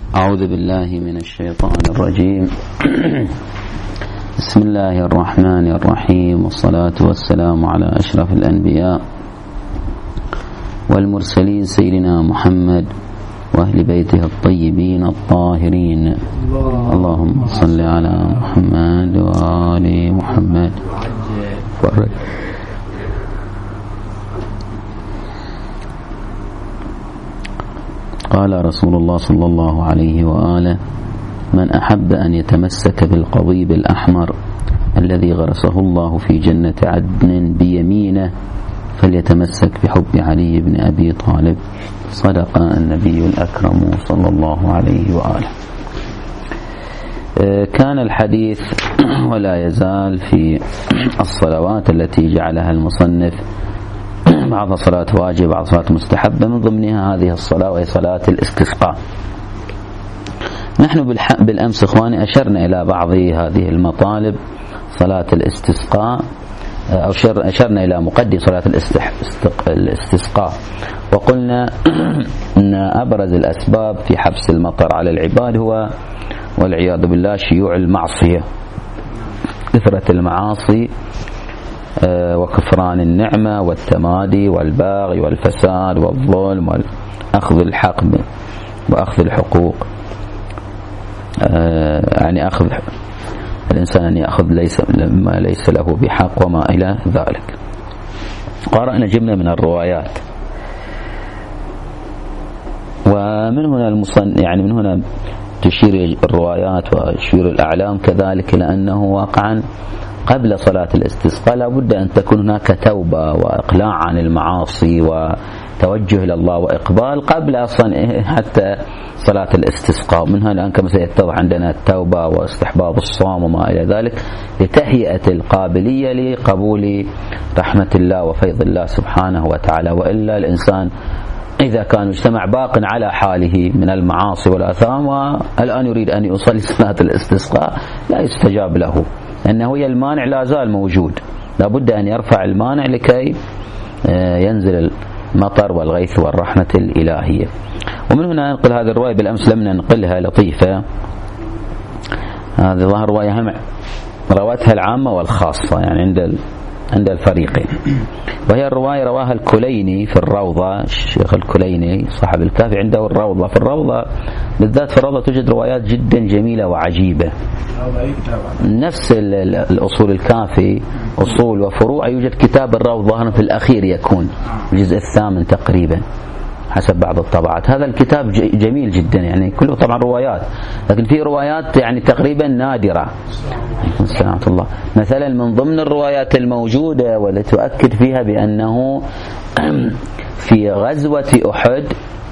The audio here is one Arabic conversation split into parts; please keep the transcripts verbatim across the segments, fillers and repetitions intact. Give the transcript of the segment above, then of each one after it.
أعوذ بالله من الشيطان الرجيم. بسم الله الرحمن الرحيم، والصلاة والسلام على أشرف الأنبياء والمرسلين سيدنا محمد وأهل بيته الطيبين الطاهرين. اللهم صل على محمد وآل محمد. قال رسول الله صلى الله عليه وآله: من أحب أن يتمسك بالقضيب الأحمر الذي غرسه الله في جنة عدن بيمينه فليتمسك بحب علي بن أبي طالب. صدق النبي الأكرم صلى الله عليه وآله. كان الحديث ولا يزال في الصلوات التي جعلها المصنف بعض صلاة واجب بعض صلاة مستحبة، من ضمنها هذه الصلاة وهي صلاة الاستسقاء. نحن بالأمس إخواني أشرنا إلى بعض هذه المطالب صلاة الاستسقاء، أو أشرنا إلى مقدم صلاة الاستسقاء، وقلنا أن أبرز الأسباب في حبس المطر على العباد هو والعياذ بالله شيوع المعصية، كثرة المعاصي وكفران النعمة والتمادي والباغي والفساد والظلم وأخذ الحق وأخذ الحقوق، يعني أخذ الإنسان أن يأخذ ليس ما ليس له بحق وما إلى ذلك. قرأنا جملة من الروايات، ومن هنا المصن يعني من هنا تشير الروايات وتشير الأعلام كذلك لأنه واقعا قبل صلاة الاستسقاء لابد أن تكون هناك توبة وإقلاع عن المعاصي وتوجه إلى الله وإقبال قبل أصلا حتى صلاة الاستسقاء. منها الآن كما سيتضح عندنا التوبة واستحباب الصوم وما إلى ذلك لتهيئة القابلية لقبول رحمة الله وفيض الله سبحانه وتعالى. وإلا الإنسان إذا كان مجتمع باق على حاله من المعاصي والآثام والآن يريد أن يصلي صلاة الاستسقاء لا يستجاب له، لأنه هي المانع لا زال موجود، لابد أن يرفع المانع لكي ينزل المطر والغيث والرحمة الإلهية. ومن هنا ننقل هذه الرواية، بالأمس لم ننقلها لطيفة، هذه ظهر رواية هم روتها العامة والخاصة يعني عند عند الفريقين، وهي الرواية رواها الكليني في الروضة. الشيخ الكليني صاحب الكافي عنده الروضة، في الروضة بالذات في الروضة توجد روايات جدا جميلة وعجيبة. نفس الأصول الكافي أصول وفروع، يوجد كتاب الروضة في الأخير يكون الجزء الثامن تقريبا حسب بعض الطبعات. هذا الكتاب جميل جدا، يعني كله طبعا روايات، لكن في روايات يعني تقريبا نادرة. سلامة الله. مثلا من ضمن الروايات الموجودة والتي تؤكد فيها بأنه في غزوة أحد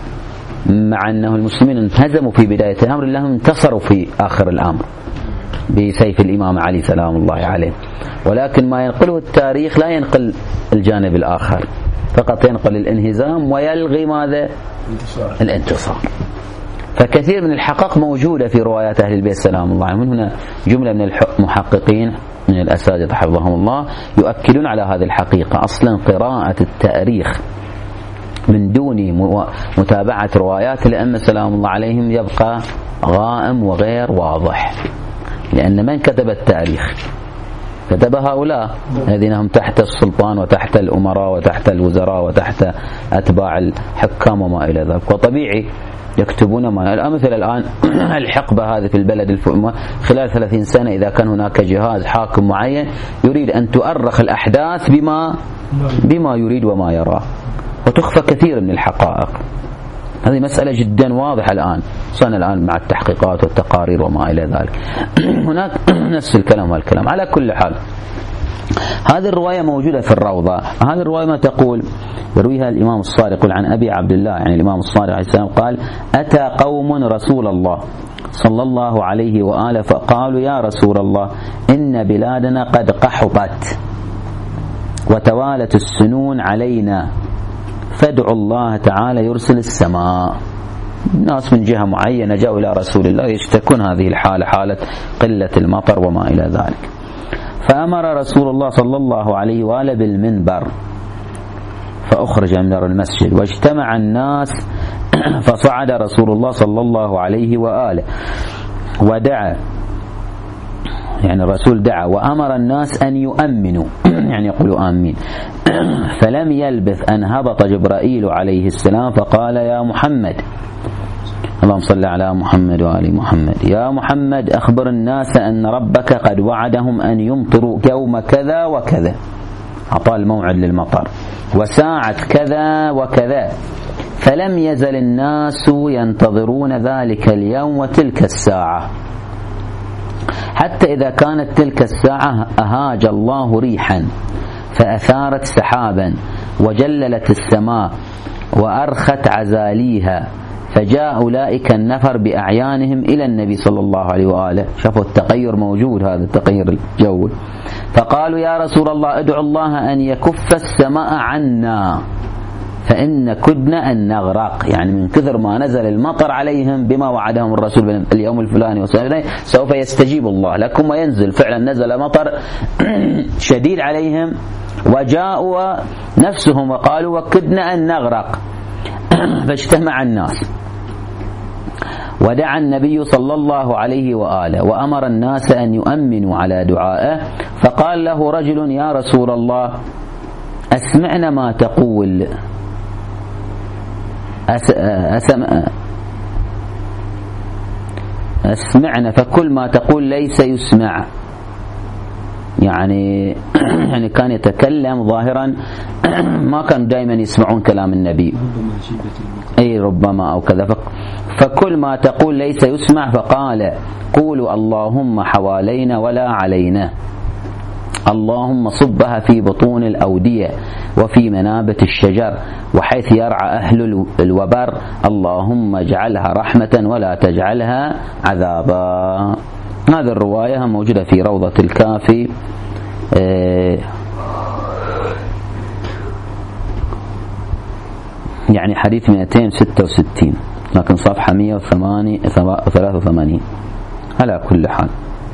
مع أنه المسلمين انهزموا في بداية الأمر إلا هم انتصروا في آخر الأمر بسيف الإمام علي سلام الله عليه، ولكن ما ينقله التاريخ لا ينقل الجانب الآخر، فقط ينقل الانهزام ويلغي ماذا؟ الانتصار. فكثير من الحقائق موجودة في روايات أهل البيت سلام الله عليهم. من هنا جملة من المحققين من الأساتذة حفظهم الله يؤكدون على هذه الحقيقة. أصلا قراءة التاريخ من دون متابعة روايات الأئمة سلام الله عليهم يبقى غائم وغير واضح، لأن من كتب التاريخ كتب هؤلاء الذين هم تحت السلطان وتحت الأمراء وتحت الوزراء وتحت أتباع الحكام وما إلى ذلك، وطبيعي يكتبون ما الأمثلة الآن الحقبة هذه في البلد خلال ثلاثين سنة إذا كان هناك جهاز حاكم معين يريد أن تؤرخ الأحداث بما بما يريد وما يراه، وتخفى كثير من الحقائق. هذه مسألة جدا واضحة الآن صار الآن مع التحقيقات والتقارير وما إلى ذلك. هناك نفس الكلام والكلام. على كل حال هذه الرواية موجودة في الروضة. هذه الرواية ما تقول؟ يرويها الإمام الصادق عن أبي عبد الله، يعني الإمام الصادق عليه السلام قال: أتى قوم رسول الله صلى الله عليه وآله فقالوا: يا رسول الله إن بلادنا قد قحطت وتوالت السنون علينا فادعوا الله تعالى يرسل السماء. ناس من جهة معينة جاءوا إلى رسول الله يشتكون هذه الحالة، حالة قلة المطر وما إلى ذلك. فأمر رسول الله صلى الله عليه وآله بالمنبر فأخرج من المسجد واجتمع الناس فصعد رسول الله صلى الله عليه وآله ودعا، يعني الرسول دعا وأمر الناس أن يؤمنوا يعني يقولوا آمين. فلم يلبث أن هبط جبرائيل عليه السلام فقال يا محمد، اللهم صل على محمد وآل محمد، يا محمد أخبر الناس أن ربك قد وعدهم أن يمطروا يوم كذا وكذا، أعطى الموعد للمطر، وساعة كذا وكذا، فلم يزل الناس ينتظرون ذلك اليوم وتلك الساعة، حتى إذا كانت تلك الساعة أهاج الله ريحا فأثارت سحابا وجللت السماء وأرخت عزاليها، فجاء أولئك النفر بأعيانهم إلى النبي صلى الله عليه وآله، شافوا التغير موجود، هذا التغير الجوي، فقالوا يا رسول الله ادعو الله أن يكف السماء عنا فإن كدنا أن نغرق، يعني من كثر ما نزل المطر عليهم بما وعدهم الرسول اليوم الفلاني وسألنا سوف يستجيب الله لكم، وينزل فعلا نزل مطر شديد عليهم، وجاءوا نفسهم وقالوا وكدنا أن نغرق، فاجتمع الناس ودعا النبي صلى الله عليه وآله وأمر الناس أن يؤمنوا على دعائه، فقال له رجل يا رسول الله أسمعنا ما تقول، أس... أسم... أسمعنا، فكل ما تقول ليس يسمع، يعني يعني كان يتكلم ظاهرا ما كانوا دائما يسمعون كلام النبي، أي ربما أو كذا، فكل ما تقول ليس يسمع، فقال قولوا اللهم حوالينا ولا علينا، اللهم صبها في بطون الأودية وفي منابت الشجر وحيث يرعى أهل الوبر، اللهم اجعلها رحمة ولا تجعلها عذابا. هذه الرواية موجودة في روضة الكافي يعني حديث مئتين وستة وستين، لكن صفحة مئة وثلاثة وثمانين على كل حال.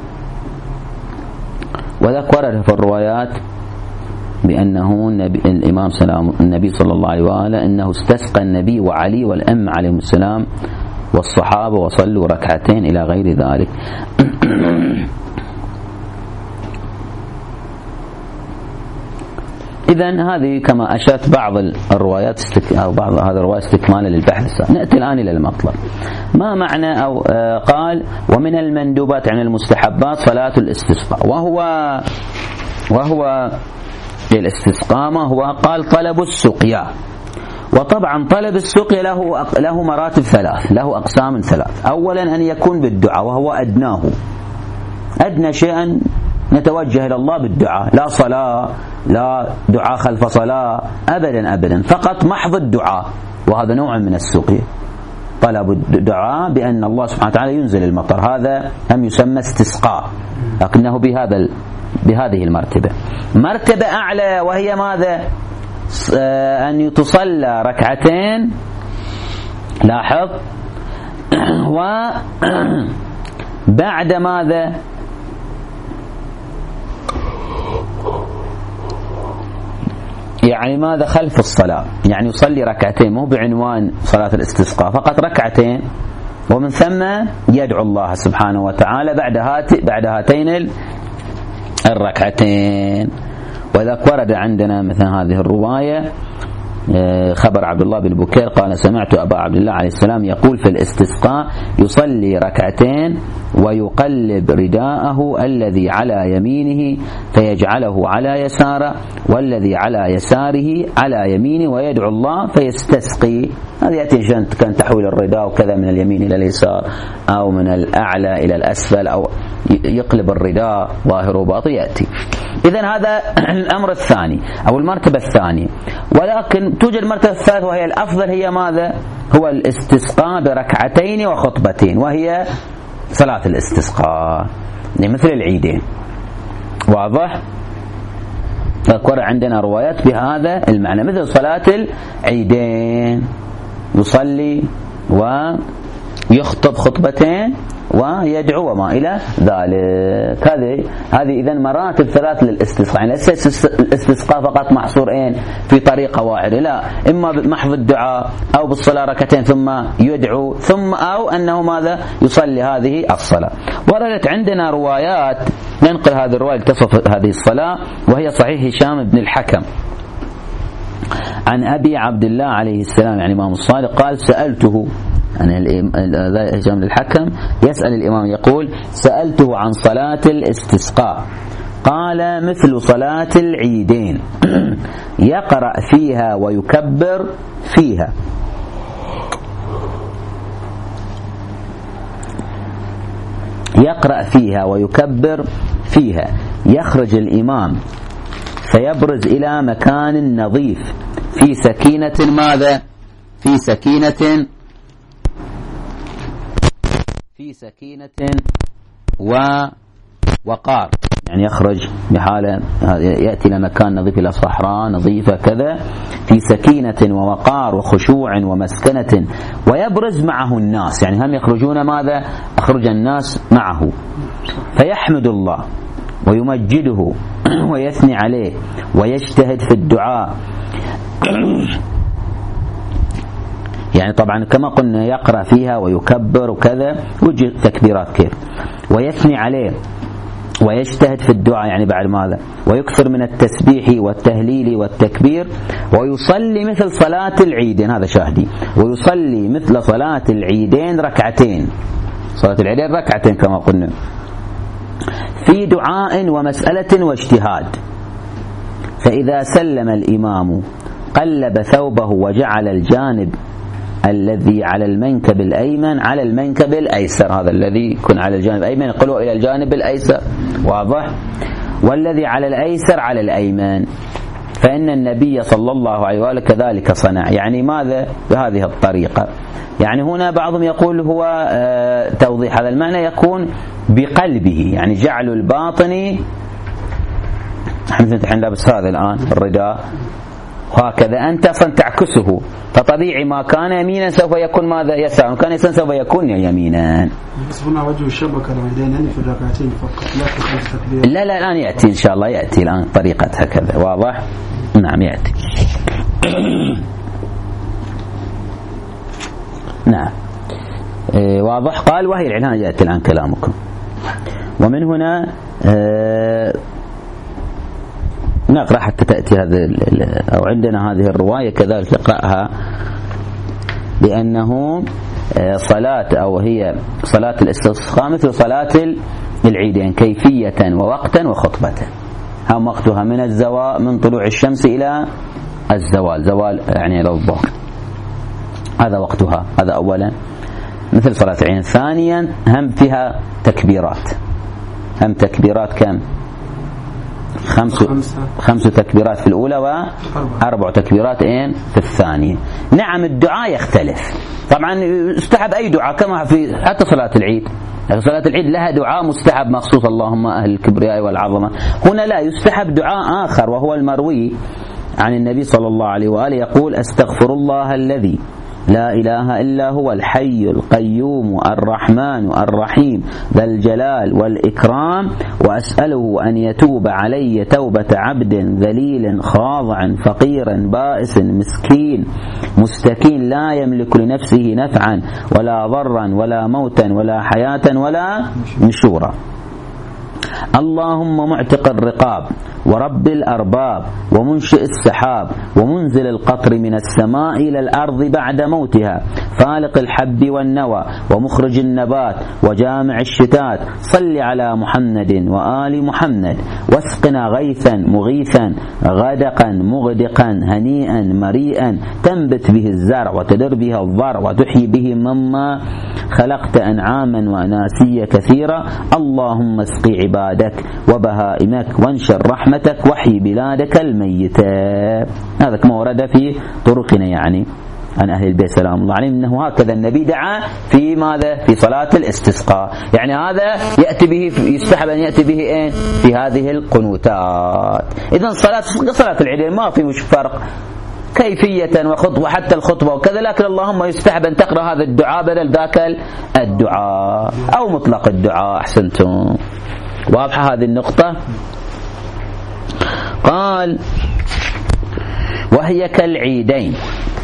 وذاك ورد في الروايات بأنه النبي الإمام سلام النبي صلى الله عليه وآله أنه استسقى النبي وعلي والأم عليهم السلام والصحابة وصلوا ركعتين إلى غير ذلك. إذن هذه كما أشرت بعض الروايات استك... أو بعض هذه الروايات استكمالا للبحث. نأتي الآن إلى المطلب. ما معنى أو آه قال ومن المندوبات عن المستحبات صلاة الاستسقاء، وهو وهو الاستسقاء ما هو؟ قال طلب السقيا، وطبعا طلب السقيا له له مراتب ثلاث، له أقسام ثلاث. أولا أن يكون بالدعاء وهو أدناه، أدنى شيئا نتوجه إلى الله بالدعاء، لا صلاة لا دعاء خلف صلاة أبدا أبدا، فقط محض الدعاء، وهذا نوع من السقيا، طلب الدعاء بأن الله سبحانه وتعالى ينزل المطر، هذا هم يسمى استسقاء، لكنه بهذا بهذه المرتبة. مرتبة أعلى وهي ماذا؟ أن تصلى ركعتين، لاحظ، وبعد ماذا؟ يعني ماذا؟ خلف الصلاة، يعني يصلي ركعتين، مو بعنوان صلاة الاستسقاء، فقط ركعتين، ومن ثم يدعو الله سبحانه وتعالى بعد هات بعد هاتين الركعتين. وذاك ورد عندنا مثل هذه الرواية خبر عبد الله بن بكير قال سمعت أبا عبد الله عليه السلام يقول في الاستسقاء يصلي ركعتين ويقلب رداءه الذي على يمينه فيجعله على يساره، والذي على يساره على يمينه، ويدعو الله فيستسقي. هذا يأتي عشان كان تحويل الرداء وكذا من اليمين إلى اليسار أو من الأعلى إلى الأسفل، أو يقلب الرداء ظاهر وباطن يأتي. إذن هذا الأمر الثاني أو المرتبة الثانية. ولكن توجد المرتبة الثالثة وهي الأفضل، هي ماذا؟ هو الاستسقاء بركعتين وخطبتين، وهي صلاة الاستسقاء مثل العيدين. واضح؟ أذكر عندنا روايات بهذا المعنى، مثل صلاة العيدين، يصلي ويخطب خطبتين ويدعو وما إلى ذلك. هذه هذه إذن مراتب ثلاث للاستسقاء. يعني ليس الاستسقاء فقط محصور إيه في طريقة واحدة، لا، إما بمحض الدعاء أو بالصلاة ركعتين ثم يدعو ثم أو أنه ماذا يصلي هذه الصلاة. وردت عندنا روايات ننقل هذه الرواية تصف هذه الصلاة، وهي صحيح هشام بن الحكم عن أبي عبد الله عليه السلام يعني الإمام الصادق قال سألته، يعني هشام بن الحكم يسأل الإمام يقول سألته عن صلاة الاستسقاء قال مثل صلاة العيدين يقرأ فيها ويكبر فيها. يقرأ فيها ويكبر فيها. يخرج الإمام فيبرز إلى مكان نظيف في سكينة ماذا؟ في سكينة في سكينة ووقار، يعني يخرج بحالة يأتي إلى مكان نظيف، إلى صحراء نظيفة كذا في سكينة ووقار وخشوع ومسكنة، ويبرز معه الناس، يعني هم يخرجون ماذا؟ أخرج الناس معه، فيحمد الله ويمجده ويثني عليه ويجتهد في الدعاء. يعني طبعا كما قلنا يقرأ فيها ويكبر وكذا، وجه تكبيرات كيف، ويثني عليه ويجتهد في الدعاء، يعني بعد ماذا؟ ويكثر من التسبيح والتهليل والتكبير، ويصلي مثل صلاة العيدين، هذا شاهدي، ويصلي مثل صلاة العيدين ركعتين، صلاة العيدين ركعتين كما قلنا، في دعاء ومسألة واجتهاد. فإذا سلم الإمام قلب ثوبه وجعل الجانب الذي على المنكب الأيمن على المنكب الأيسر، هذا الذي يكون على الجانب الأيمن يقلوا إلى الجانب الأيسر، واضح؟ والذي على الأيسر على الأيمن، فإن النبي صلى الله عليه وآله كذلك صنع. يعني ماذا؟ بهذه الطريقة. يعني هنا بعضهم يقول هو آه توضيح هذا المعنى يكون بقلبه، يعني جعل الباطني، نحن لابس هذا الآن الرداء وهكذا أنت أصلا تعكسه، فطبيعي ما كان يمينا سوف يكون ماذا؟ يسار، وكان يسار سوف يكون يمينا. بس هنا وجه الشبكة العيدين في الركعتين فقط، لا في خمس تكبير. لا لا الآن يأتي إن شاء الله، يأتي الآن طريقتها كذا، واضح؟ نعم يأتي. نعم إيه واضح. قال وهي العلان يأتي الآن كلامكم. ومن هنا إيه نقرأ حتى تأتي هذه أو عندنا هذه الرواية كذلك نقرأها، لأنه صلاة أو هي صلاة الاستسقاء مثل صلاة العيدين كيفية ووقتا وخطبة. هم وقتها من الزوال من طلوع الشمس إلى الزوال، زوال يعني إلى الظهر، هذا وقتها، هذا أولا مثل صلاة العيدين. ثانيا هم فيها تكبيرات، هم تكبيرات كم؟ خمس خمس تكبيرات في الأولى وأربع تكبيرات إن في الثانية. نعم الدعاء يختلف طبعا، يستحب أي دعاء كما في حتى صلاة العيد، صلاة العيد لها دعاء مستحب مخصوص اللهم أهل الكبرياء والعظمة. هنا لا، يستحب دعاء آخر وهو المروي عن النبي صلى الله عليه وآله يقول أستغفر الله الذي لا إله إلا هو الحي القيوم الرحمن الرحيم ذا الجلال والإكرام، وأسأله أن يتوب علي توبة عبد ذليل خاضع فقير بائس مسكين مستكين لا يملك لنفسه نفعا ولا ضرا ولا موتا ولا حياة ولا نشورا. اللهم معتق الرقاب ورب الأرباب ومنشئ السحاب ومنزل القطر من السماء إلى الأرض بعد موتها، فالق الحب والنوى ومخرج النبات وجامع الشتات، صل على محمد وآل محمد واسقنا غيثا مغيثا غدقا مغدقا هنيئا مريئا تنبت به الزرع وتدر به الضرع وتحيي به مما خلقت أنعاما وأناسيا كثيرا. اللهم اسقي عبادك وبهائمك وانشر رحمتك وحي بلادك الميتة. هذا كما ورد في طرقنا يعني عن أهل البيت سلام الله عليهم أنه هكذا النبي دعا في ماذا؟ في صلاة الاستسقاء. يعني هذا يأتي به، يستحب أن يأتي به إيه؟ في هذه القنوتات. إذن صلاة صلاة العيدين ما في مش فرق، كيفية وخطوة حتى الخطبة وكذا، لكن اللهم يستحب أن تقرأ هذا الدعاء بدل ذاك الدعاء أو مطلق الدعاء. أحسنتم. واضحة هذه النقطة. قال وهي كالعيدين.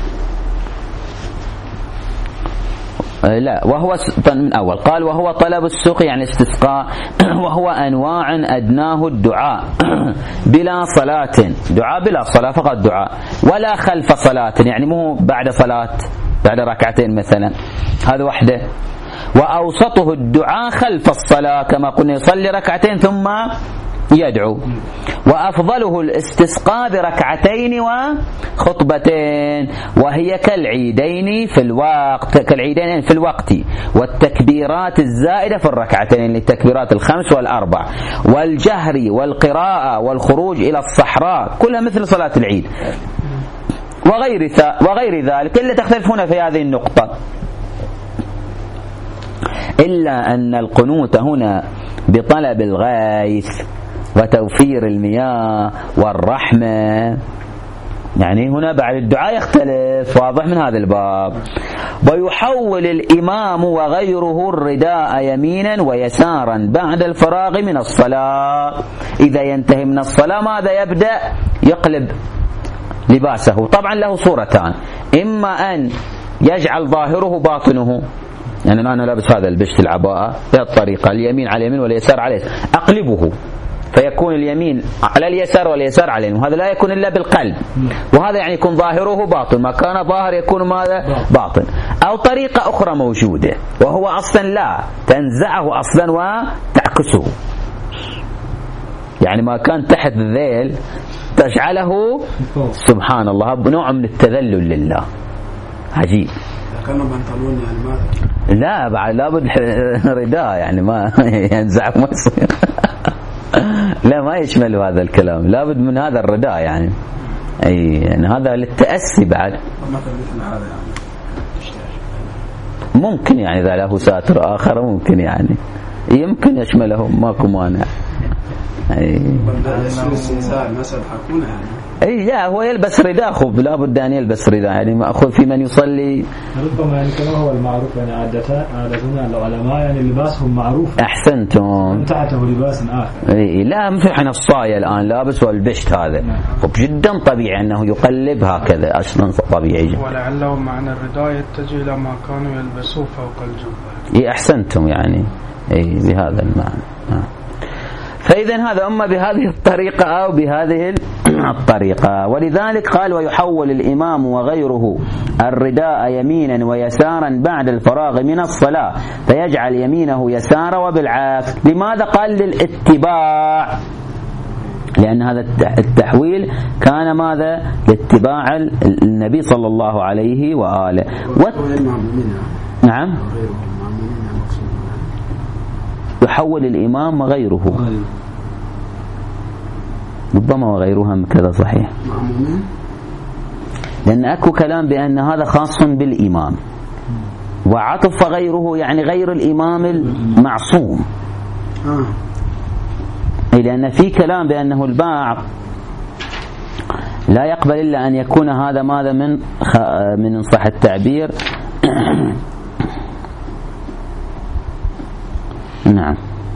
لا وهو من أول قال وهو طلب السقي يعني استسقاء، وهو أنواع أدناه الدعاء بلا صلاة، دعاء بلا صلاة فقط دعاء، ولا خلف صلاة يعني مو بعد صلاة بعد ركعتين مثلا، هذا وحده. وأوسطه الدعاء خلف الصلاة كما قلنا يصلي ركعتين ثم يدعو. وأفضله الاستسقاء بركعتين وخطبتين، وهي كالعيدين في الوقت كالعيدين في الوقت والتكبيرات الزائدة في الركعتين للتكبيرات الخمس والأربع، والجهر والقراءة والخروج إلى الصحراء كلها مثل صلاة العيد، وغير وغير ذلك، إلا تختلفون في هذه النقطة، إلا أن القنوت هنا بطلب الغيث وتوفير المياه والرحمة، يعني هنا بعد الدعاء يختلف، واضح من هذا الباب. ويحول الإمام وغيره الرداء يمينا ويسارا بعد الفراغ من الصلاة، إذا ينتهي من الصلاة ماذا يبدأ؟ يقلب لباسه. طبعا له صورتان، إما أن يجعل ظاهره باطنه، يعني أنا لابس هذا البشت العباءة بهالطريقة، اليمين على اليمين واليسار على اليسار، أقلبه فيكون اليمين على اليسار واليسار على اليمين، وهذا لا يكون إلا بالقلب، وهذا يعني يكون ظاهره باطن، ما كان ظاهر يكون ماذا؟ باطن. أو طريقة أخرى موجودة وهو أصلا لا تنزعه أصلا وتعكسه، يعني ما كان تحت الذيل تجعله سبحان الله بنوع من التذلل لله. عجيب. كانوا بنطلون يعني ما لا بعد لابد رداء يعني ما ينزع ما يصير لا ما يشمل هذا الكلام، لابد من هذا الرداء يعني اي يعني هذا للتأسي بعد ممكن يعني إذا له ساتر آخر ممكن يعني يمكن يشمله ماكو مانع. اي اي لا هو يلبس رداء، خب لا بد ان يلبس رداء، يعني ماخذ في من يصلي ربما يعني كما هو المعروف يعني عادة عادتنا العلماء يعني لباسهم معروف. احسنتم. تحته لباس اخر. اي لا مثل احنا الصايه الان لابس والبشت هذا خب جدا طبيعي انه يقلب هكذا اصلا طبيعي. ولعله معنى الرداء يتجه الى ما كانوا يلبسوه فوق الجبه. اي احسنتم يعني اي بهذا المعنى. فإذا هذا أما بهذه الطريقة أو بهذه الطريقة. ولذلك قال ويحول الإمام وغيره الرداء يمينا ويسارا بعد الفراغ من الصلاة، فيجعل يمينه يسارا وبالعكس. لماذا قال للاتباع؟ لأن هذا التحويل كان ماذا؟ لاتباع النبي صلى الله عليه وآله. نعم يحول الإمام وغيره، ربما وغيرها كذا صحيح، لأن أكو كلام بأن هذا خاص بالإمام، وعطف غيره يعني غير الإمام المعصوم، لأن في كلام بأنه البعض لا يقبل إلا أن يكون هذا ماذا من من صح التعبير نعم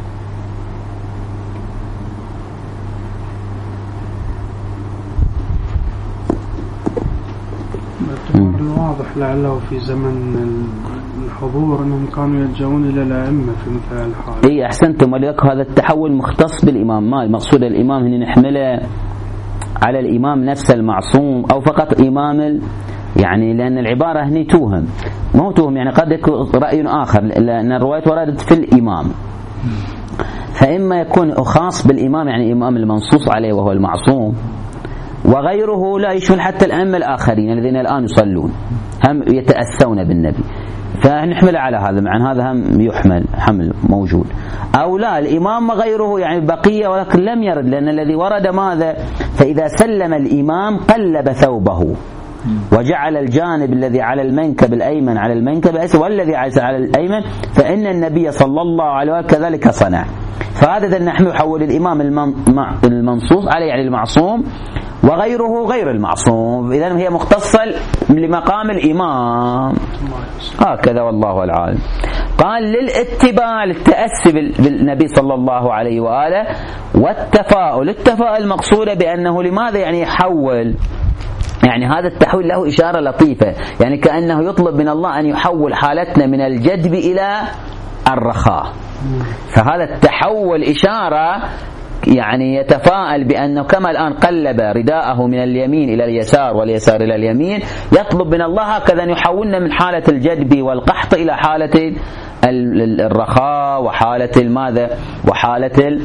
واضح لعله في زمن الحضور أنهم كانوا يلجؤون إلى الأئمة في مثل الحال. إيه أحسنتم. ولذلك هذا التحول مختص بالإمام، ما المقصود الإمام هنا نحمله على الإمام نفسه المعصوم أو فقط إمام يعني، لأن العبارة هنا توهم، مو توهم يعني قد يكون رأي آخر، لأن الرواية وردت في الإمام، فإما يكون خاص بالإمام يعني إمام المنصوص عليه وهو المعصوم، وغيره لا يشمل حتى الأئمة الآخرين الذين الآن يصلون هم يتأسون بالنبي، فنحمل على هذا، مع هذا هم يحمل حمل موجود. أو لا الإمام وغيره يعني بقية ولكن لم يرد، لأن الذي ورد ماذا؟ فإذا سلم الإمام قلب ثوبه وجعل الجانب الذي على المنكب الأيمن على المنكب الأيسر، والذي على الأيمن، فإن النبي صلى الله عليه وسلم كذلك صنع. فهذا نحن يحول الإمام المنصوص عليه يعني المعصوم وغيره غير المعصوم، إذن هي مختصة لمقام الإمام هكذا والله العالم. قال للاتباع للتأسي بالنبي صلى الله عليه وآله، والتفاؤل. التفاؤل مقصودة بأنه لماذا يعني يحول، يعني هذا التحويل له إشارة لطيفة، يعني كأنه يطلب من الله أن يحول حالتنا من الجدب إلى الرخاء. فهذا التحول إشارة يعني يتفاءل بأنه كما الآن قلب رداءه من اليمين إلى اليسار واليسار إلى اليمين، يطلب من الله هكذا أن يحولنا من حالة الجدب والقحط إلى حالة الرخاء وحالة الماذا وحالة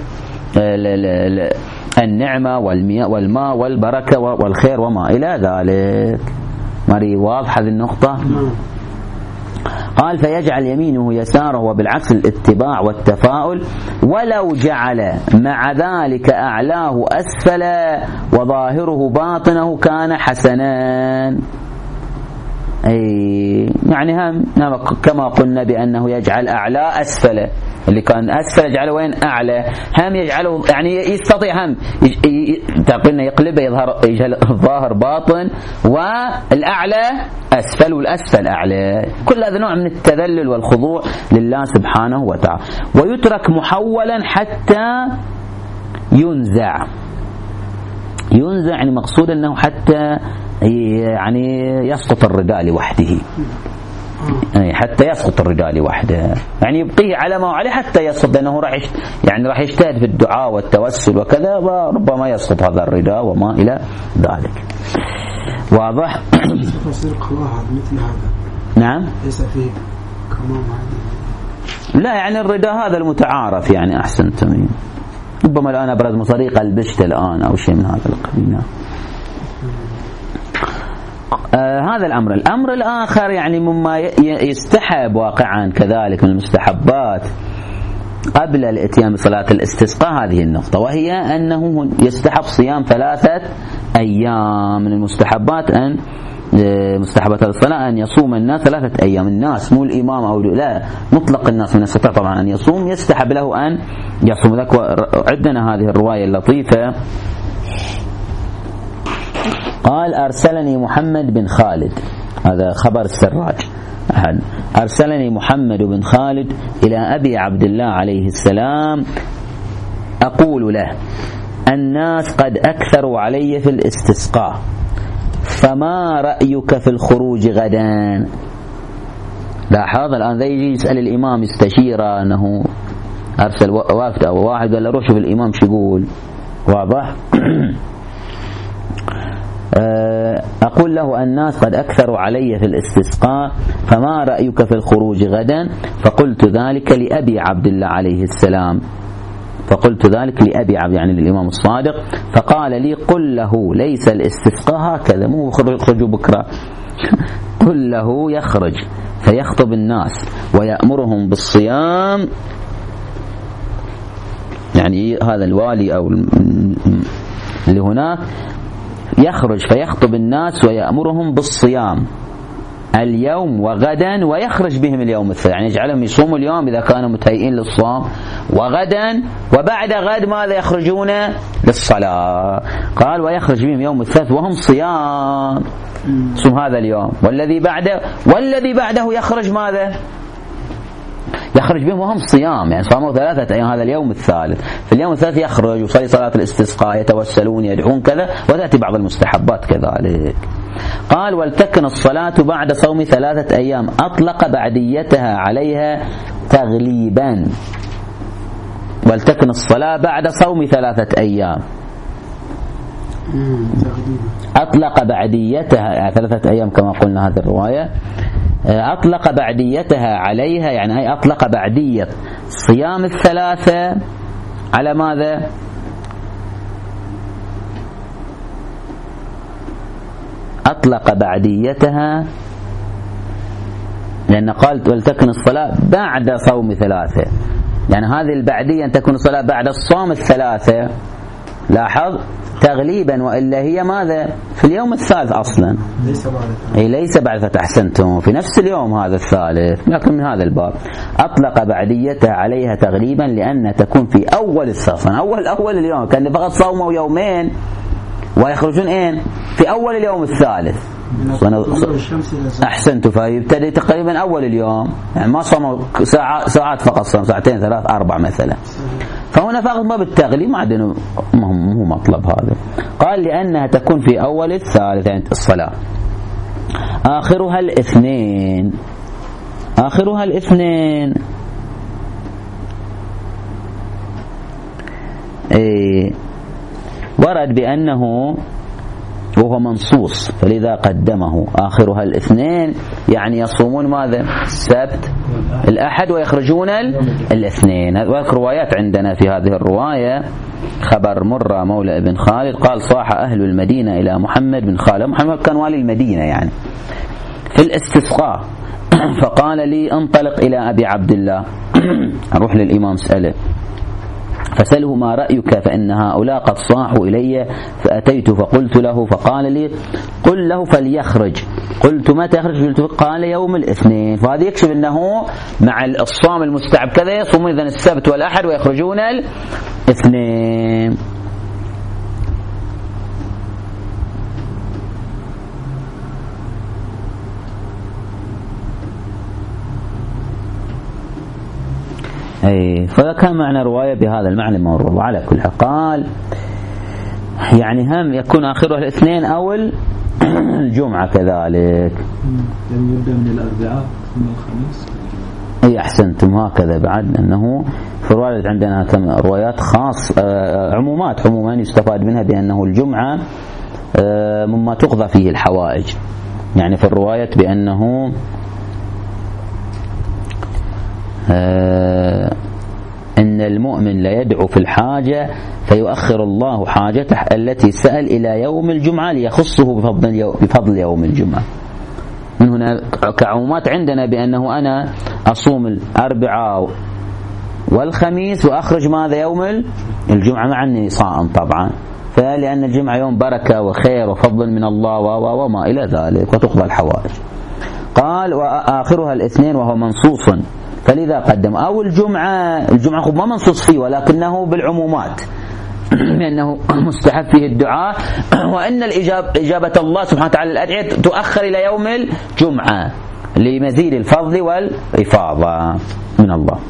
النعمة والماء والبركة والخير وما إلى ذلك. مري واضحة هذه النقطة؟ قال فيجعل يمينه يساره، وبالعكس الاتباع والتفاؤل. ولو جعل مع ذلك أعلاه أسفل وظاهره باطنه كان حسنا. أي يعني هم كما قلنا بأنه يجعل أعلى أسفل، اللي كان أسفل يجعله وين أعلى، هم يجعله يعني يستطيع هم تقولنا يقلبه يظهر يجعل الظاهر باطن والأعلى أسفل والأسفل أعلى. كل هذا نوع من التذلل والخضوع لله سبحانه وتعالى. ويترك محولا حتى ينزع. ينزع يعني مقصود أنه حتى يعني يسقط الرداء لوحده، يعني حتى يسقط الرداء لوحده، يعني يبقيه على ما عليه حتى يسقط، لأنه راح يعني راح يجتهد في الدعاء والتوسل وكذا، وربما يسقط هذا الرداء وما إلى ذلك. واضح؟ تفسير قراءة مثل هذا نعم ليس فيه كمان، لا يعني الرداء هذا المتعارف، يعني أحسن تمين. ربما الآن أبرز مصاريق البشت الآن أو شيء من هذا القبيل. آه هذا الأمر. الأمر الآخر يعني مما يستحب واقعا كذلك من المستحبات قبل الاتيان بصلاة الاستسقاء هذه النقطة، وهي أنه يستحب صيام ثلاثة أيام. من المستحبات أن مستحبات الصلاة أن يصوم الناس ثلاثة أيام. الناس مو الإمام أو لا، مطلق الناس من يستطيع طبعا أن يصوم يستحب له أن يصوم. ذلك عندنا هذه الرواية اللطيفة. قال أرسلني محمد بن خالد، هذا خبر السراج أحد، أرسلني محمد بن خالد إلى أبي عبد الله عليه السلام أقول له الناس قد أكثروا علي في الاستسقاء، فما رأيك في الخروج غدا؟ لاحظ الآن ذا يجي يسأل الإمام يستشيره أنه أرسل وافد أو واحد قال له روح شوف الإمام شو يقول. واضح؟ أقول له الناس قد أكثروا علي في الاستسقاء، فما رأيك في الخروج غدا؟ فقلت ذلك لأبي عبد الله عليه السلام فقلت ذلك لأبي عبد يعني للإمام الصادق، فقال لي قل له ليس الاستسقاء هكذا، مو خرجوا بكرة قل له يخرج فيخطب الناس ويأمرهم بالصيام، يعني هذا الوالي أو اللي هناك يخرج فيخطب الناس ويأمرهم بالصيام اليوم وغدا، ويخرج بهم اليوم الثاني، يعني يجعلهم يصوموا اليوم إذا كانوا متهيئين للصوم، وغدا وبعد غد ماذا يخرجون للصلاة. قال ويخرج بهم يوم الثالث وهم صيام، صوم هذا اليوم والذي بعده والذي بعده يخرج ماذا؟ يخرج بهم وهم صيام، يعني صاموا ثلاثة أيام هذا اليوم الثالث. في اليوم الثالث يخرج ويصلي صلاة الاستسقاء، يتوسلون يدعون كذا، وتأتي بعض المستحبات كذلك. قال ولتكن الصلاة بعد صوم ثلاثة أيام، أطلق بعديتها عليها تغليبا. ولتكن الصلاة بعد صوم ثلاثة أيام، أطلق بعديتها يعني ثلاثة أيام كما قلنا هذه الرواية، أطلق بعديتها عليها يعني أي أطلق بعدية صيام الثلاثة على ماذا؟ أطلق بعديتها لأن قالت ولتكن الصلاة بعد صوم ثلاثة، يعني هذه البعدية أن تكون الصلاة بعد الصوم الثلاثة. لاحظ تغليبا، وإلا هي ماذا؟ في اليوم الثالث أصلا، ليس بعد أي ليس بعد أحسنتم في نفس اليوم هذا الثالث، لكن من هذا الباب أطلق بعديتها عليها تغليبا لأن تكون في أول السفر، أول أول اليوم كان فقط صوموا يومين ويخرجون اين في اول اليوم الثالث. احسنت. فيبتدي تقريبا اول اليوم، يعني ما صاموا ساعات ساعات فقط، صام ساعتين ثلاث اربع مثلا. فهنا فقط ما بالتغلي، ما عندنا مو مطلب هذا. قال لانها تكون في اول الثالث يعني الصلاه. اخرها الاثنين، اخرها الاثنين إيه ورد بأنه وهو منصوص فلذا قدمه. آخرها الاثنين يعني يصومون ماذا؟ السبت الأحد ويخرجون الاثنين. هذه روايات عندنا. في هذه الرواية خبر مرة مولى ابن خالد قال صاح أهل المدينة إلى محمد بن خالد. محمد كان والي المدينة يعني في الاستسقاء، فقال لي انطلق إلى أبي عبد الله أروح للإمام اسأله فسأله ما رأيك فإن هؤلاء قد صاحوا إلي. فأتيت فقلت له فقال لي قل له فليخرج. قلت متى يخرج؟ قلت قال يوم الاثنين. فهذا يكشف أنه مع الصوم المستحب كذا يصومون إذن السبت والأحد ويخرجون الاثنين. أي فكان معنى رواية بهذا المعنى الموروث. على كل حال قال يعني هم يكون آخرها الاثنين أو الجمعة كذلك. يعني يبدأ من الأربعاء ثم الخميس. أي أحسنتم هكذا بعد أنه في الرواية عندنا كم روايات خاص عمومات عموما يستفاد منها بأنه الجمعة مما تقضى فيه الحوائج. يعني في الرواية بأنه آه إن المؤمن لا يدعو في الحاجة فيؤخر الله حاجته التي سأل إلى يوم الجمعة ليخصه بفضل يوم, بفضل يوم الجمعة. من هنا كعمومات عندنا بأنه أنا أصوم الأربعاء والخميس وأخرج ماذا يوم الجمعة مع أني صائم طبعا، فلأن الجمعة يوم بركة وخير وفضل من الله وما إلى ذلك وتقضى الحوائج. قال وآخرها الاثنين وهو منصوص فلذا قدم. أو الجمعة، الجمعة ما منصوص فيه ولكنه بالعمومات لأنه مستحب فيه الدعاء، وأن الإجابة الله سبحانه وتعالى الأدعية تؤخر إلى يوم الجمعة لمزيد الفضل والإفاضة من الله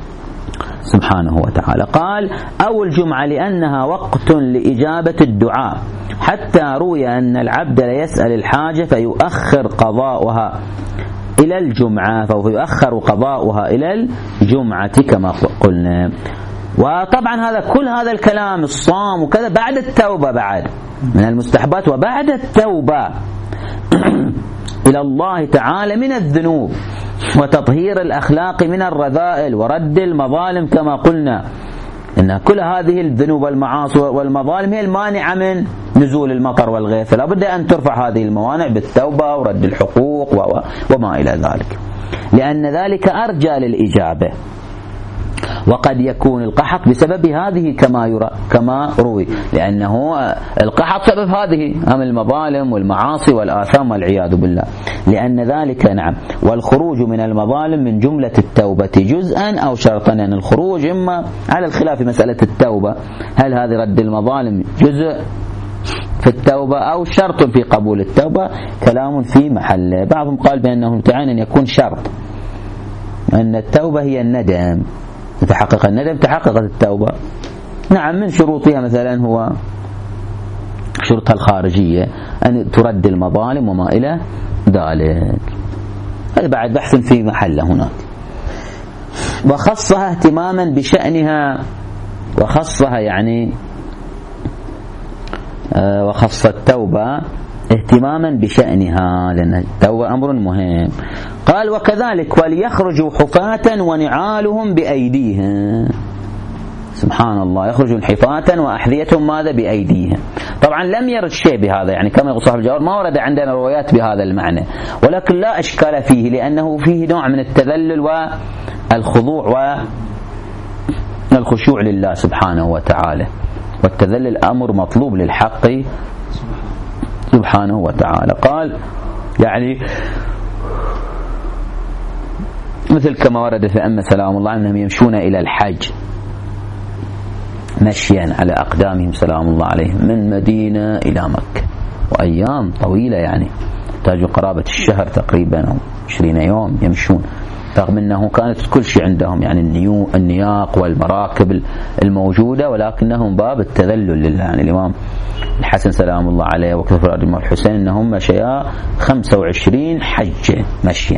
سبحانه وتعالى. قال أو الجمعة لأنها وقت لإجابة الدعاء، حتى روي أن العبد ليسأل الحاجة فيؤخر قضاؤها إلى الجمعة، فهو يؤخر قضاؤها إلى الجمعة كما قلنا. وطبعا هذا كل هذا الكلام الصام وكذا بعد التوبة، بعد من المستحبات وبعد التوبة إلى الله تعالى من الذنوب وتطهير الأخلاق من الرذائل ورد المظالم كما قلنا إن كل هذه الذنوب والمعاصي والمظالم هي المانعة من نزول المطر والغيث، فلا بد أن ترفع هذه الموانع بالتوبة ورد الحقوق وما إلى ذلك، لأن ذلك أرجى للإجابة. وقد يكون القحط بسبب هذه كما يرى كما روي، لأنه القحط سبب هذه هم المظالم والمعاصي والآثام والعياذ بالله، لأن ذلك نعم. والخروج من المظالم من جملة التوبة جزءا أو شرطا، أن يعني الخروج إما على الخلاف في مسألة التوبة، هل هذه رد المظالم جزء في التوبة أو شرط في قبول التوبة، كلام في محله. بعضهم قال بأنه متعين أن يكون شرط، أن التوبة هي الندم، تحقق الندم تحققت التوبة. نعم من شروطها مثلا هو شروطها الخارجية أن ترد المظالم وما إلى ذلك، هذا بعد بحث في محله هناك. وخصها اهتماما بشأنها، وخصها يعني آه وخص التوبة اهتماما بشأنها لأن التوبة أمر مهم. قال وكذلك وليخرجوا حفاة ونعالهم بأيديهم. سبحان الله، يخرجون حفاة وأحذيتهم ماذا بأيديهم. طبعا لم يرد شيء بهذا، يعني كما يقول صاحب الجواب ما ورد عندنا روايات بهذا المعنى، ولكن لا إشكال فيه لأنه فيه نوع من التذلل والخضوع والخشوع لله سبحانه وتعالى، والتذلل أمر مطلوب للحق سبحانه وتعالى. قال يعني مثل كما ورد في أما سلام الله أنهم يمشون إلى الحج مشيا على أقدامهم سلام الله عليهم من مدينة إلى مكة، وأيام طويلة يعني تحتاج قرابة الشهر تقريبا أو عشرين يوم يمشون، رغم أنه كانت كل شيء عندهم يعني النيو النياق والمراكب الموجودة، ولكنهم باب التذلل لله. يعني الإمام الحسن سلام الله عليه وكثر الإمام الحسين أنهم مشيا خمسة وعشرين حجة مشيا،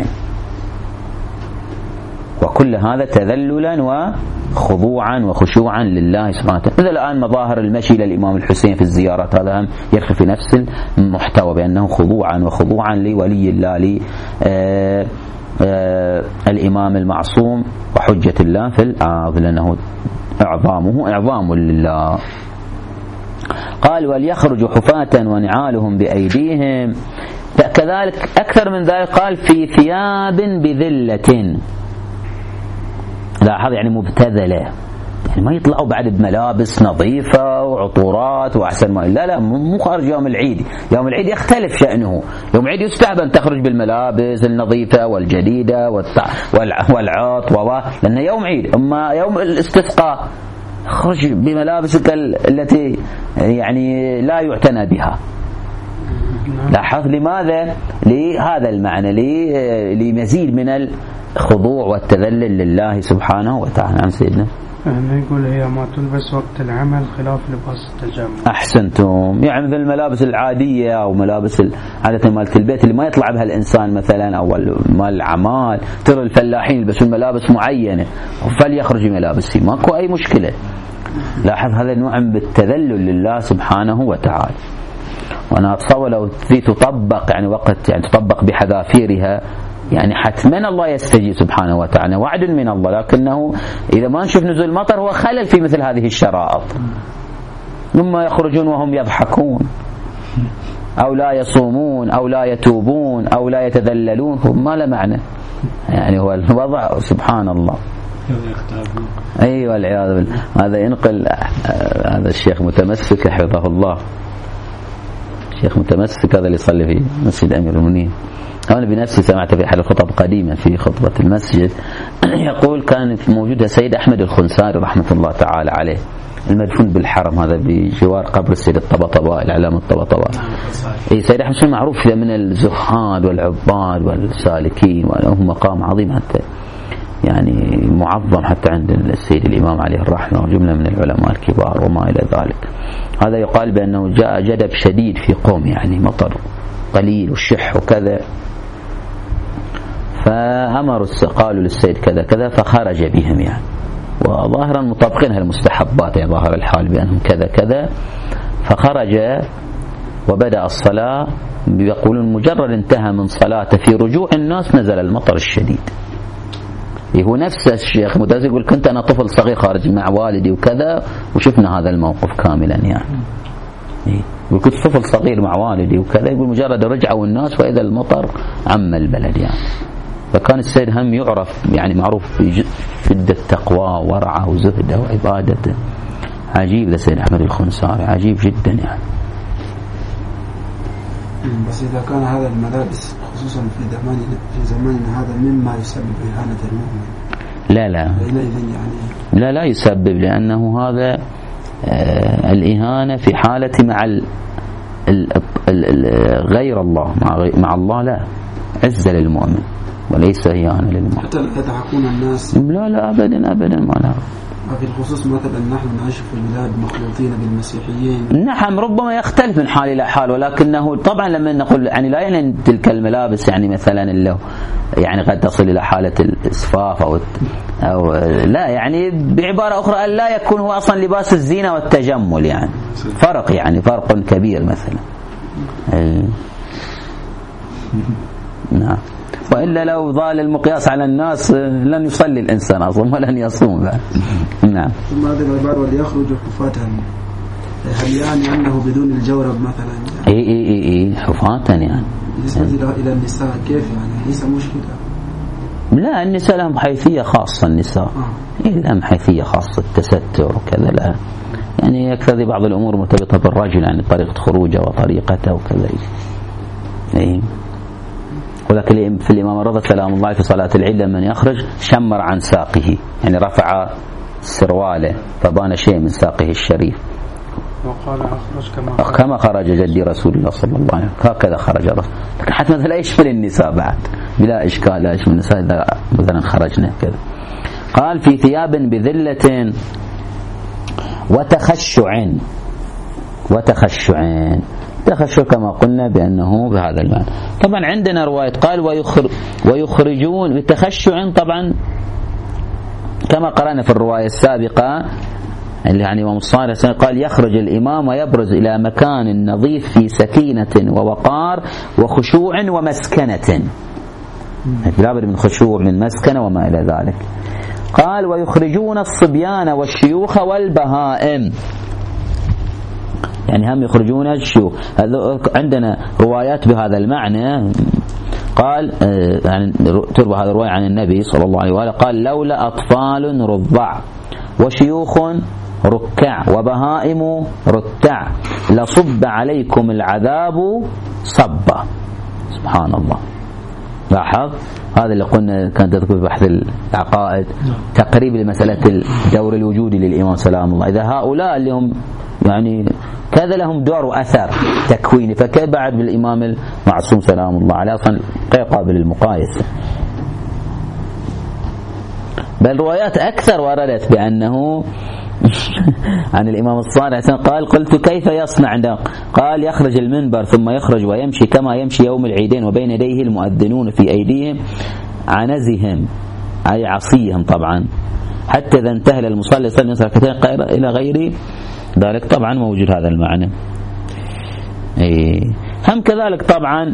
وكل هذا تذللا وخضوعا وخشوعا لله سبحانه وتعالى. مثل الآن مظاهر المشي للإمام الحسين في الزيارات، هذا هم يدخل في نفس المحتوى بأنه خضوعا وخضوعا لولي الله لي آه آه الإمام المعصوم وحجة الله في الأرض، لأنه إعظامه إعظام لله. قال وليخرجوا حفاة ونعالهم بأيديهم، كذلك أكثر من ذلك قال في ثياب بذلة، لاحظ يعني مبتذلة، يعني ما يطلعوا بعد بملابس نظيفة وعطورات وأحسن ما، لا لا مو خارج يوم العيد. يوم العيد يختلف شأنه، يوم العيد يستحب أن تخرج بالملابس النظيفة والجديدة والعطر لأنه يوم عيد. أما يوم الاستسقاء خرج بملابسك التي يعني لا يعتنى بها. لاحظ لماذا؟ لهذا المعنى، لمزيد من الخضوع والتذلل لله سبحانه وتعالى. عن سيدنا يقول هي ما تلبس وقت العمل خلاف لباس التجمع. أحسنتم، يعني مثل الملابس العادية أو ملابس عادة مالت البيت اللي ما يطلع بها الإنسان مثلا، أو مال العمال. ترى الفلاحين يلبسون ملابس معينة فليخرج ملابسي، ماكو أي مشكلة. لاحظ هذا نوع بالتذلل لله سبحانه وتعالى. وأنا أتصور لو تطبق يعني وقت يعني تطبق بحذافيرها يعني حتما الله يستجيب سبحانه وتعالى، وعد من الله. لكنه إذا ما نشوف نزول المطر هو خلل في مثل هذه الشرائط، ثم يخرجون وهم يضحكون أو لا يصومون أو لا يتوبون أو لا يتذللون، ما له معنى. يعني هو الوضع سبحان الله. أيوة والعياذ بالله. هذا ينقل هذا الشيخ متمسك حفظه الله، الشيخ متمسك هذا اللي يصلي في مسجد أمير المؤمنين. أنا بنفسي سمعت في أحد الخطب قديما في خطبة المسجد يقول كان موجود سيد أحمد الخنساري رحمة الله تعالى عليه المدفون بالحرم، هذا بجوار قبر السيد الطبطبائي العلامة الطبطبائي. إيه سيد أحمد معروف من الزهاد والعباد والسالكين، وله مقام عظيم حتى يعني معظم حتى عند السيد الإمام عليه الرحمة وجملة من العلماء الكبار وما إلى ذلك. هذا يقال بأنه جاء جدب شديد في قوم، يعني مطر قليل والشح وكذا، فأمروا قالوا للسيد كذا كذا فخرج بهم يعني، وظاهرا مطابقين المستحبات يعني ظاهر الحال بأنهم كذا كذا. فخرج وبدأ الصلاة، يقولون مجرد انتهى من صلاته في رجوع الناس نزل المطر الشديد. هو نفس الشيخ متأسف يقول كنت أنا طفل صغير خارج مع والدي وكذا وشفنا هذا الموقف كاملا يعني. يقول كنت طفل صغير مع والدي وكذا، يقول مجرد رجعوا الناس وإذا المطر عم البلد يعني. فكان السيد هم يعرف يعني معروف بشدة تقوى ورعه وزهده وعبادته. عجيب لسيد أحمد الخنساري، عجيب جدا يعني. بس إذا كان هذا الملابس خصوصا في زمان في زماننا هذا مما يسبب إهانة المؤمن، لا لا يعني لا لا يسبب، لأنه هذا آه الإهانة في حالة مع ال ال ال غير الله، مع, مع الله لا، عزة للمؤمن وليس إهانة للمؤمن. حتى يضحكون الناس، لا لا أبدا أبدا ما لا. في الخصوص مثلا نحن نعيش في بلاد مخلوطين بالمسيحيين. نعم ربما يختلف من حال إلى حال، ولكنه طبعا لما نقول يعني لا يعني تلك الملابس يعني مثلا اللي يعني قد تصل إلى حالة الإسفاف أو أو لا، يعني بعبارة أخرى لا يكون هو أصلا لباس الزينة والتجمل، يعني فرق يعني فرق كبير مثلا. نعم، وإلا لو ضال المقياس على الناس لن يصلي الإنسان أصلا ولن يصوم بقى. نعم. ثم هذا العبارة وليخرج حفاة، هل يعني أنه بدون الجورب مثلا؟ إيه إيه إيه إيه حفاة يعني. بالنسبة إلى النساء كيف يعني؟ ليس مشكلة. لا النساء لهم حيثية خاصة، النساء آه. إيه لهم حيثية خاصة التستر وكذا، لا يعني يكتفي بعض الأمور مرتبطة بالرجل يعني طريقة خروجه وطريقته وكذا. إيه ولكن في الإمام الرضا سلام الله في صلاة العيد لما يخرج شمر عن ساقه، يعني رفع سرواله فبان شيء من ساقه الشريف. وقال أخرج كما خرج, كما خرج جدي رسول الله صلى الله عليه وسلم، هكذا خرج الرسول. لكن حتى مثلا يشمل النساء بعد بلا إشكال، لا يشمل النساء إذا مثلا خرجنا كذا. قال في ثياب بذلة وتخشع، وتخشع تخشع كما قلنا بأنه بهذا المعنى. طبعا عندنا رواية قال ويخر ويخرجون بتخشع، طبعا كما قرأنا في الرواية السابقة اللي يعني إمام الصالح قال يخرج الإمام ويبرز إلى مكان نظيف في سكينة ووقار وخشوع ومسكنة، لابد من خشوع من مسكنة وما إلى ذلك. قال ويخرجون الصبيان والشيوخ والبهائم، يعني هم يخرجون الشيوخ. عندنا روايات بهذا المعنى. قال يعني تروى هذا الرواية عن النبي صلى الله عليه وآله قال لولا أطفال رضع وشيوخ ركع وبهائم رتع لصب عليكم العذاب صبا. سبحان الله. لاحظ هذا اللي قلنا كانت تذكر في بحث العقائد تقريب لمسألة الدور الوجودي للإمام سلام الله. إذا هؤلاء اللي هم يعني كذا لهم دور وأثر تكويني، فكيف بعد بالإمام المعصوم سلام الله عليه أصلا غير قابل للمقايسة. بل روايات أكثر وردت بأنه عن الإمام الصالح قال قلت كيف يصنع عنده؟ قال يخرج المنبر ثم يخرج ويمشي كما يمشي يوم العيدين وبين يديه المؤذنون في أيديهم عنزهم أي عصيهم طبعا، حتى إذا انتهى المصلي صلى ركعتين قائلا إلى غير ذلك. طبعا موجود هذا المعنى. إيه. هم كذلك طبعا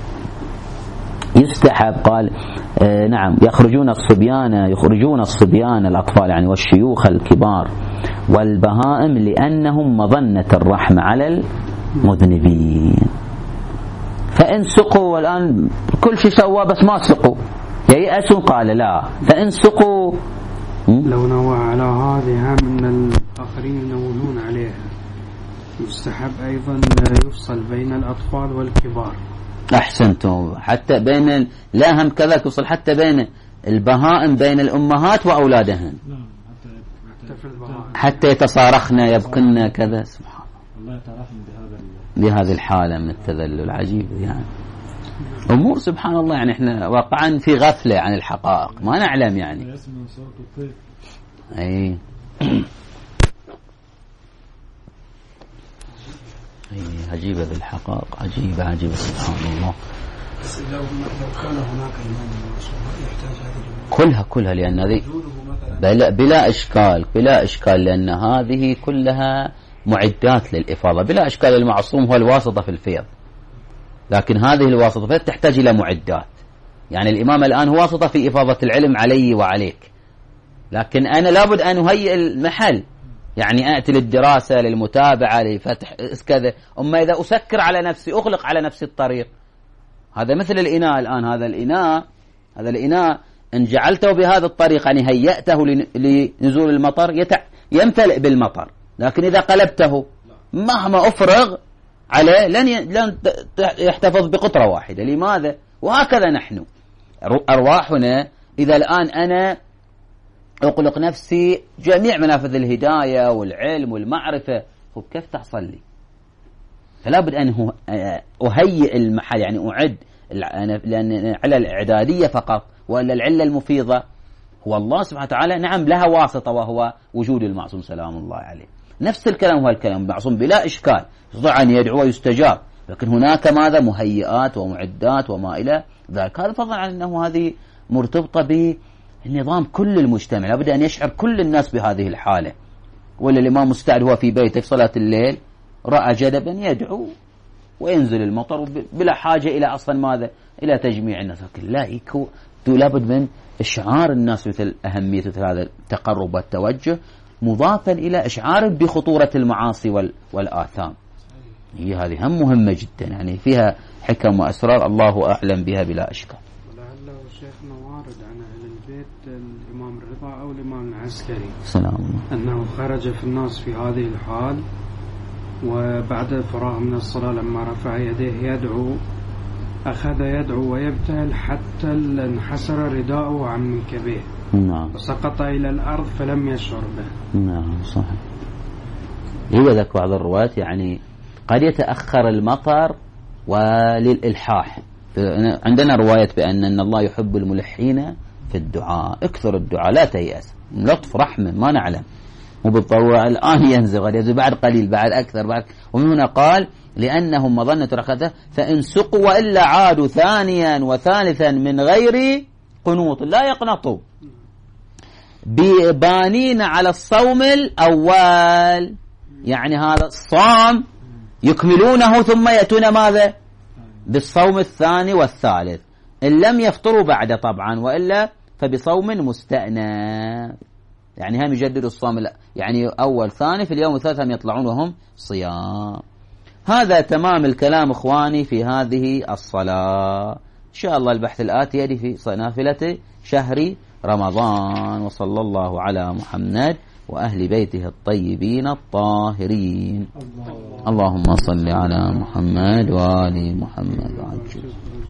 يستحب قال آه نعم يخرجون الصبيان يخرجون الصبيان الأطفال يعني والشيوخ الكبار والبهائم لأنهم مظنة الرحمة على المذنبين. فإن سقوا والآن كل شيء سواه بس ما سقوا ييأسوا قال لا، فإن سقوا لو نوع على هذه هم أن الآخرين ينولون عليها. يستحب أيضا يفصل بين الأطفال والكبار. أحسنتم. حتى بين لا هم كذلك يفصل حتى بين البهائم بين الأمهات وأولادهن حتى يتصارخن يبكن كذا. سبحان الله بهذه الحالة من التذلل عجيب يعني أمور سبحان الله. يعني إحنا واقعا في غفلة عن الحقائق ما نعلم يعني. أي أي عجيبة بالحقائق عجيبة عجيبة سبحان الله. لو كان هناك إمام يحتاج هذه كلها كلها لأن هذه بلا, بلا إشكال بلا إشكال لأن هذه كلها معدات للإفاضة بلا إشكال. المعصوم هو الواسطة في الفيض، لكن هذه الواسطة فيض تحتاج إلى معدات. يعني الإمام الآن هو واسطة في إفاضة العلم علي وعليك، لكن أنا لابد أن أهيئ المحل، يعني أأتي للدراسة للمتابعة لفتح كذا. أما إذا أسكر على نفسي أغلق على نفسي الطريق، هذا مثل الإناء الآن. هذا الإناء هذا الإناء إن جعلته بهذا الطريقة يعني هيأته لنزول المطر يمتلئ بالمطر، لكن إذا قلبته مهما أفرغ عليه لن لن يحتفظ بقطرة واحدة. لماذا؟ وهكذا نحن أرواحنا. إذا الآن أنا أقلق نفسي جميع منافذ الهداية والعلم والمعرفة، كيف تحصل لي؟ فلا بد أن أهيئ المحل، يعني أعد، لأن على الإعدادية فقط ولا العلة المفيضة هو الله سبحانه وتعالى. نعم لها واسطة وهو وجود المعصوم سلام الله عليه. نفس الكلام هو الكلام المعصوم بلا إشكال، يستطيع أن يدعو ويستجاب، لكن هناك ماذا مهيئات ومعدات وما إلى ذلك. هذا فضلا عن أنه هذه مرتبطة بالنظام كل المجتمع، لابد أن يشعر كل الناس بهذه الحالة. ولا الإمام مستعد هو في بيته في صلاة الليل رأى جدبا يدعو وينزل المطر بلا حاجة إلى أصلا ماذا إلى تجميع الناس. لكن لا يكو لابد من إشعار الناس مثل أهمية مثل هذا التقرب والتوجه، مضافا إلى إشعار بخطورة المعاصي والآثام. هي هذه هم مهمة جدا، يعني فيها حكم وأسرار الله أعلم بها بلا إشكال. ولعله شيخنا وارد عن أهل البيت الإمام الرضا أو الإمام العسكري سلام الله أنه خرج في الناس في هذه الحال، وبعد فراغ من الصلاة لما رفع يديه يدعو أخذ يدعو ويبتهل حتى انحسر رداءه عن منكبيه. نعم. وسقط إلى الأرض فلم يشعر به. نعم صحيح. يوجد بعض الروايات يعني قد يتأخر المطر وللإلحاح. عندنا رواية بأن أن الله يحب الملحين في الدعاء، اكثر الدعاء لا تيأس، لطف رحمة ما نعلم، مو بالضرورة الآن ينزل غد ينزل بعد قليل بعد أكثر بعد. ومن هنا قال لأنهم مظنة رخته فإن سقوا وإلا عادوا ثانيا وثالثا من غير قنوط، لا يقنطوا ببانين على الصوم الأول، يعني هذا الصوم يكملونه ثم يأتون ماذا بالصوم الثاني والثالث إن لم يفطروا بعد طبعا، وإلا فبصوم مستأنف، يعني هم يجددوا الصوم يعني أول ثاني في اليوم الثالث هم يطلعون وهم صيام. هذا تمام الكلام إخواني في هذه الصلاة. إن شاء الله البحث الآتي يدي في نافلة شهر رمضان. وصلى الله على محمد وأهل بيته الطيبين الطاهرين. اللهم صل على محمد وآل محمد وعجل